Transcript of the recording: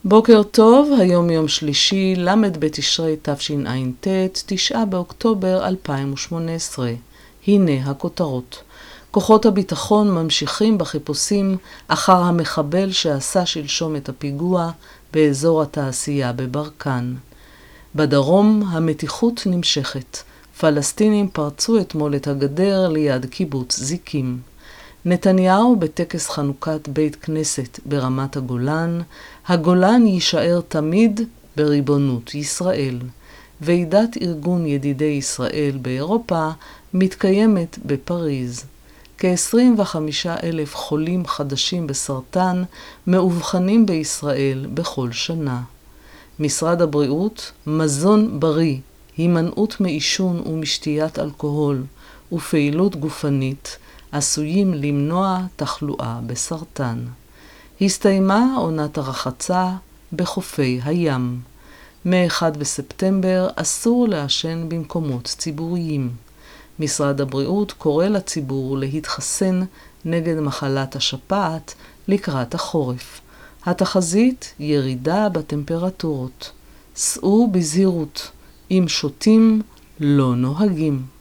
בוקר טוב, היום יום שלישי, למד בתשרי תשע"ט, 9 באוקטובר 2018. הנה הכותרות. כוחות הביטחון ממשיכים בחיפושים אחר המחבל שעשה שלשום את הפיגוע באזור התעשייה בברקן. בדרום המתיחות נמשכת. פלסטינים פרצו אתמול את הגדר ליד קיבוץ זיקים. נתניהו בטקס חנוכת בית כנסת ברמת הגולן, הגולן יישאר תמיד בריבונות ישראל. ועידת ארגון ידידי ישראל באירופה מתקיימת בפריז. כ-25,000 חולים חדשים בסרטן מאובחנים בישראל בכל שנה. משרד הבריאות, מזון בריא, הימנעות מעישון ומשתיית אלכוהול ופעילות גופנית, עשויים למנוע תחלואה בסרטן. הסתיימה עונת הרחצה בחופי הים. מ-1 בספטמבר אסור לעשן במקומות ציבוריים. משרד הבריאות קורא לציבור להתחסן נגד מחלת השפעת לקראת החורף. התחזית ירידה בטמפרטורות. סעו בזהירות. אם שותים לא נוהגים.